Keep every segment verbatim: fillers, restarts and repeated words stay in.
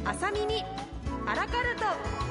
朝耳アラカルト。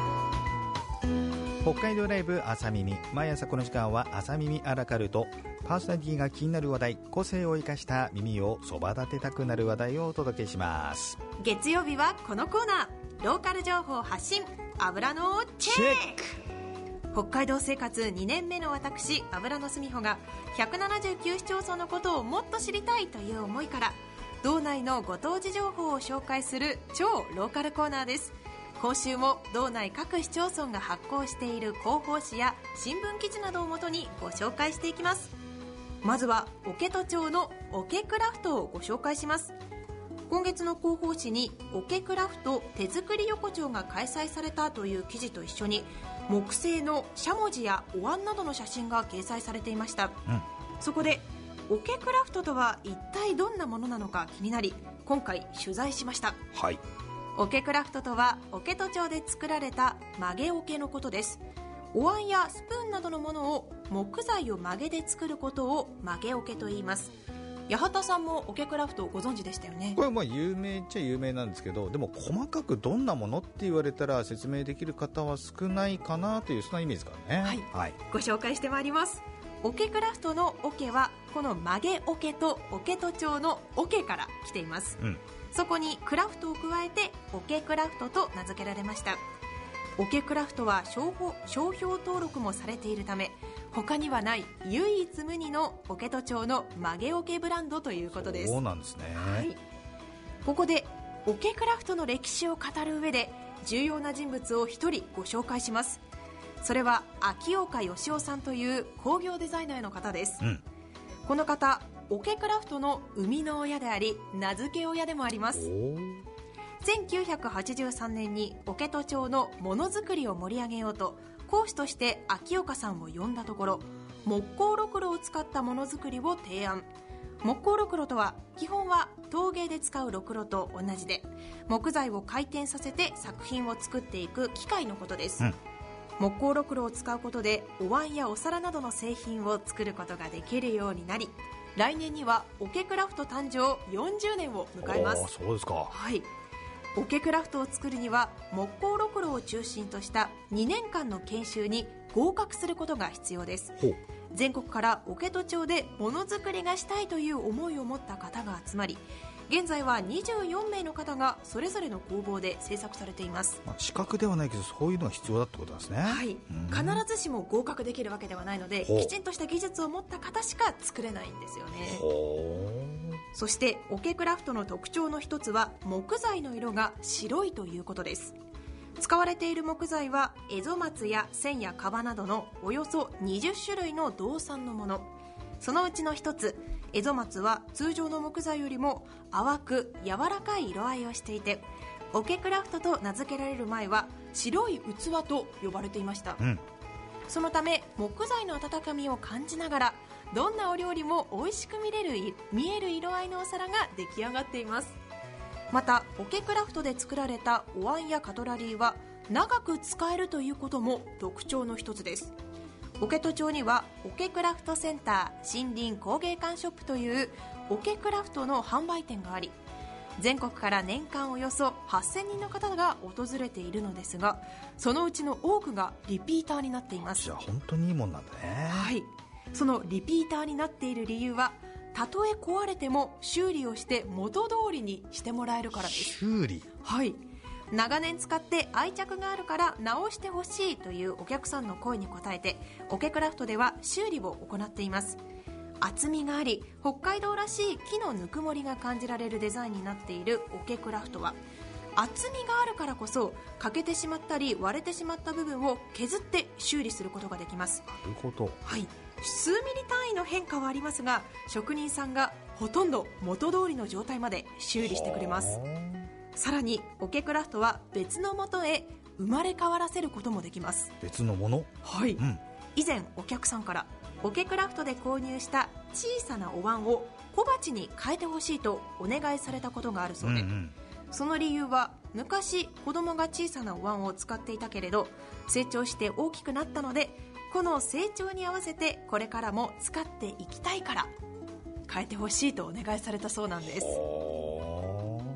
北海道ライブ朝耳、毎朝この時間は朝耳アラカルト。パーソナリティが気になる話題、個性を生かした耳をそば立てたくなる話題をお届けします。 月曜日はこのコーナー、ローカル情報発信、油のチェック。北海道生活にねんめの私、油のすみほがひゃくななじゅうきゅう市町村のことをもっと知りたいという思いから、道内のご当地情報を紹介する超ローカルコーナーです。今週も道内各市町村が発行している広報誌や新聞記事などをもとにご紹介していきます。まずは桶戸町の桶クラフトをご紹介します。今月の広報誌に桶クラフト手作り横丁が開催されたという記事と一緒に、木製のしゃもじやお椀などの写真が掲載されていました、うん、そこで桶クラフトとは一体どんなものなのか気になり、今回取材しました。 はい。 桶クラフトとは桶戸町で作られた曲げ桶のことです。お椀やスプーンなどのものを木材を曲げで作ることを曲げ桶と言います。八幡さんも桶クラフトをご存知でしたよね。 これはまあ有名っちゃ有名なんですけど、でも細かくどんなものって言われたら説明できる方は少ないかなという、そんなイメージですからね。 はい、はい、ご紹介してまいります。桶クラフトの桶はこの曲げ桶と桶戸町の桶から来ています、うん、そこにクラフトを加えて桶クラフトと名付けられました。桶クラフトは商標登録もされているため、他にはない唯一無二の桶戸町の曲げ桶ブランドということです。 そうなんですね、 はい、ここで桶クラフトの歴史を語る上で重要な人物を一人ご紹介します。それは秋岡義雄さんという工業デザイナーの方です、うん、この方、桶クラフトの生みの親であり名付け親でもあります。せんきゅうひゃくはちじゅうさんねんに桶戸町のものづくりを盛り上げようと講師として秋岡さんを呼んだところ、木工ろくろを使ったものづくりを提案。木工ろくろとは基本は陶芸で使うろくろと同じで、木材を回転させて作品を作っていく機械のことです、うん、木工ろくろを使うことでお椀やお皿などの製品を作ることができるようになり、来年には桶クラフト誕生よんじゅうねんを迎えます。 そうですか。 はい。桶クラフトを作るには木工ろくろを中心としたにねんかんの研修に合格することが必要です。全国から桶戸町でものづくりがしたいという思いを持った方が集まり、現在はにじゅうよんめいの方がそれぞれの工房で制作されています、 まあ、資格ではないけどそういうのが必要だってことですね。 はい、必ずしも合格できるわけではないので、きちんとした技術を持った方しか作れないんですよね。そして桶クラフトの特徴の一つは木材の色が白いということです。使われている木材はエゾマツやセンやカバなどのおよそにじゅっしゅるいの道産のもの。そのうちの一つ、エゾマツは通常の木材よりも淡く柔らかい色合いをしていて、桶クラフトと名付けられる前は白い器と呼ばれていました、うん、そのため木材の温かみを感じながらどんなお料理も美味しく見れる見える色合いのお皿が出来上がっています。また桶クラフトで作られたお椀やカトラリーは長く使えるということも特徴の一つです。桶戸町には桶クラフトセンター森林工芸館ショップという桶クラフトの販売店があり、全国から年間およそはっせんにんの方が訪れているのですが、そのうちの多くがリピーターになっています。 じゃあ本当にいいもんなんだね。 はい。そのリピーターになっている理由は、たとえ壊れても修理をして元通りにしてもらえるからです。 修理？ はい。長年使って愛着があるから直してほしいというお客さんの声に応えて、桶クラフトでは修理を行っています。厚みがあり北海道らしい木のぬくもりが感じられるデザインになっている桶クラフトは、厚みがあるからこそ欠けてしまったり割れてしまった部分を削って修理することができます。 なるほど。 はい。数ミリ単位の変化はありますが、職人さんがほとんど元通りの状態まで修理してくれます。さらに桶クラフトは別の元へ生まれ変わらせることもできます。 別のもの？ はい、うん、以前お客さんから桶クラフトで購入した小さなお椀を小鉢に変えてほしいとお願いされたことがあるそうで、うんうん、その理由は昔子供が小さなお椀を使っていたけれど成長して大きくなったので、この成長に合わせてこれからも使っていきたいから変えてほしいとお願いされたそうなんです。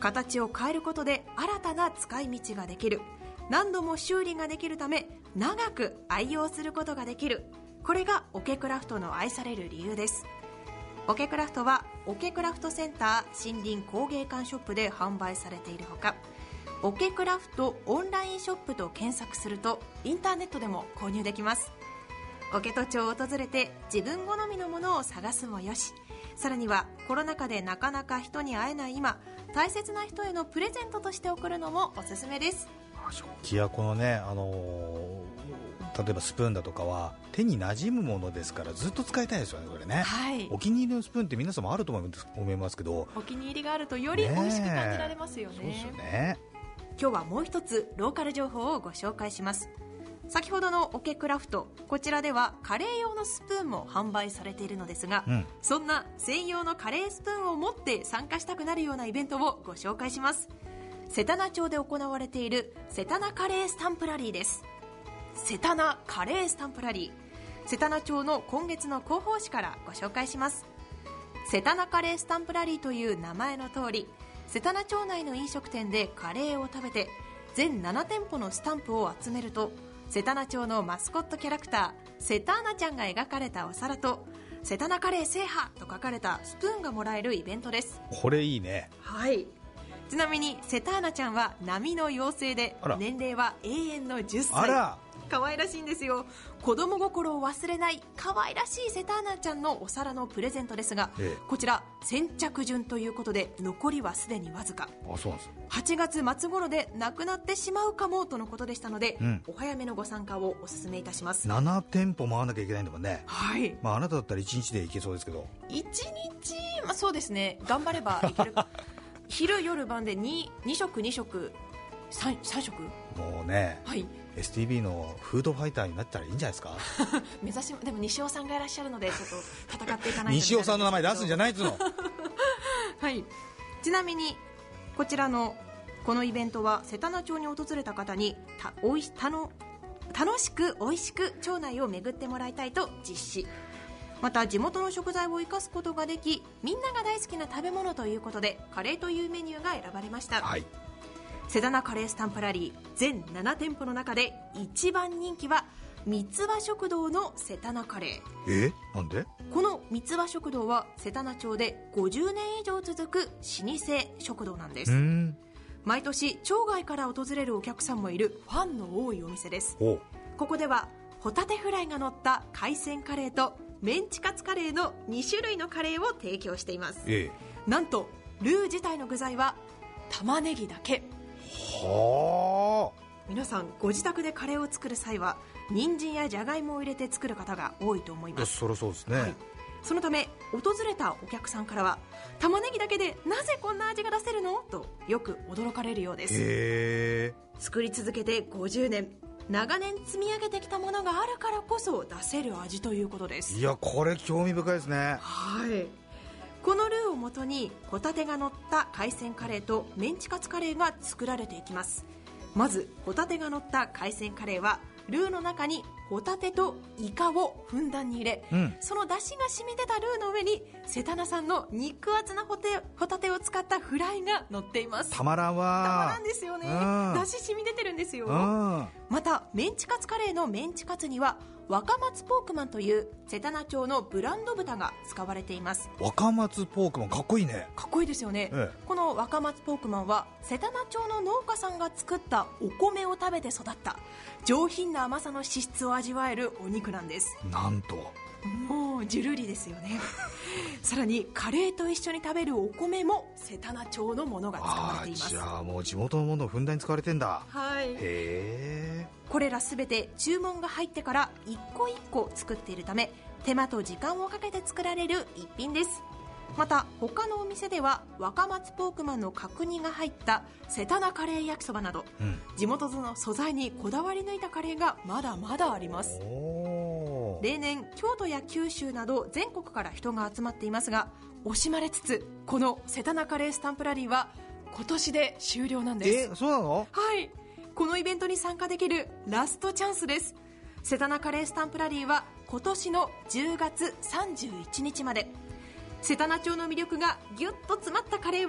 形を変えることで新たな使い道ができる、何度も修理ができるため長く愛用することができる、これがオケクラフトの愛される理由です。オケクラフトはオケクラフトセンター森林工芸館ショップで販売されているほか、オケクラフトオンラインショップと検索するとインターネットでも購入できます。オケト町を訪れて自分好みのものを探すもよし、さらにはコロナ禍でなかなか人に会えない今、大切な人へのプレゼントとして贈るのもおすすめです。 食器やこのね、あのー、例えばスプーンだとかは手に馴染むものですからずっと使いたいですよね、これね、はい、お気に入りのスプーンって皆さんもあると思いますけど、 お気に入りがあるとより美味しく感じられますよ ね, ね, そうですよね。今日はもう一つローカル情報をご紹介します。先ほどのオケクラフト、こちらではカレー用のスプーンも販売されているのですが、うん、そんな専用のカレースプーンを持って参加したくなるようなイベントをご紹介します。世田名町で行われている世田名カレースタンプラリーです。世田名カレースタンプラリー、世田名町の今月の広報誌からご紹介します。世田名カレースタンプラリーという名前の通り、世田名町内の飲食店でカレーを食べて全なな店舗のスタンプを集めると、世田名町のマスコットキャラクターセターナちゃんが描かれたお皿と世田名カレー制覇と書かれたスプーンがもらえるイベントです。 これいいね。 はい、ちなみにセターナちゃんは波の妖精で年齢は永遠のじゅっさい。あら、可愛らしいんですよ。子供心を忘れない可愛らしいセターナちゃんのお皿のプレゼントですが、ええ、こちら先着順ということで残りはすでにわずか。 あ、そうなんです。 はちがつ末頃でなくなってしまうかもとのことでしたので、うん、お早めのご参加をお勧めいたします。 なな店舗回らなきゃいけないんだもんね。 はい、 まあ、あなただったらいちにちで行けそうですけど。 いちにち、まあ、そうですね、頑張ればいける昼夜晩で 2, 2食2食 3, 3食もうね、 はい、 エスティービー のフードファイターになったらいいんじゃないですか目指し、でも西尾さんがいらっしゃるのでちょっと戦っていかないと西尾さんの名前出すんじゃないっつうのはい、ちなみにこちらのこのイベントは世田名町に訪れた方にたおいたの楽しくおいしく町内を巡ってもらいたいと実施。また地元の食材を生かすことができ、みんなが大好きな食べ物ということでカレーというメニューが選ばれました。はい、世田名カレースタンプラリー全なな店舗の中で一番人気は三つ葉食堂の世田名カレー。え、なんで？ この三つ葉食堂は世田名町でごじゅうねん以上続く老舗食堂なんです。うん、毎年町外から訪れるお客さんもいるファンの多いお店です。ここではホタテフライが乗った海鮮カレーとメンチカツカレーのに種類のカレーを提供しています。ええ、なんとルー自体の具材は玉ねぎだけ。はあ、皆さんご自宅でカレーを作る際は人参やじゃがいもを入れて作る方が多いと思います。 そりゃそうですね。はい、 そのため訪れたお客さんからは玉ねぎだけでなぜこんな味が出せるのとよく驚かれるようです。へー、作り続けてごじゅうねん、長年積み上げてきたものがあるからこそ出せる味ということです。 いや、これ興味深いですね。 はい、このルーをもとにホタテが乗った海鮮カレーとメンチカツカレーが作られていきます。まずホタテが乗った海鮮カレーはルーの中にホタテとイカをふんだんに入れ、うん、その出汁が染み出たルーの上に世田名産の肉厚なホテホタテを使ったフライが乗っています。 たまらんわ。 たまらんですよね。出汁染み出てるんですよ。またメンチカツカレーのメンチカツには若松ポークマンという世田名町のブランド豚が使われています。 若松ポークマンかっこいいね。 かっこいいですよね。ええ、この若松ポークマンは世田名町の農家さんが作ったお米を食べて育った上品な甘さの脂質を味わえるお肉なんです。 なんともうジュルリですよねさらにカレーと一緒に食べるお米も世田名町のものが使われています。 じゃあもう地元のものをふんだんに使われてんだ。 はい、 へー。 これらすべて注文が入ってから一個一個作っているため手間と時間をかけて作られる一品です。また他のお店では若松ポークマンの角煮が入った世田名カレー焼きそばなど、うん、地元の素材にこだわり抜いたカレーがまだまだあります。例年京都や九州など全国から人が集まっていますが、惜しまれつつこの世田名カレースタンプラリーは今年で終了なんです。 え、そうなの？ はい、このイベントに参加できるラストチャンスです。世田名カレースタンプラリーは今年のじゅうがつさんじゅういちにちまで。世田名町の魅力がギュッと詰まったカレーを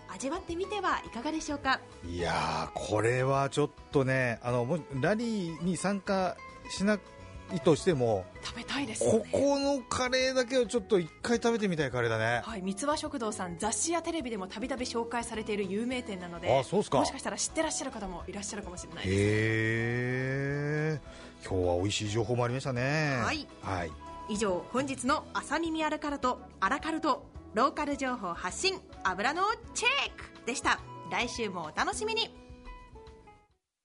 味わってみてはいかがでしょうか。 いやー、これはちょっとね、あのもラリーに参加しないとしても食べたいですよね。 ここのカレーだけをちょっと一回食べてみたいカレーだね。 はい、三つ葉食堂さん、雑誌やテレビでもたびたび紹介されている有名店なので、 あ、そうすか。 もしかしたら知ってらっしゃる方もいらっしゃるかもしれないです。 へー、今日は美味しい情報もありましたね。 はい、 はい、 以上、本日の朝耳アラカルトアラカルトローカル情報発信油のチェックでした。来週もお楽しみに。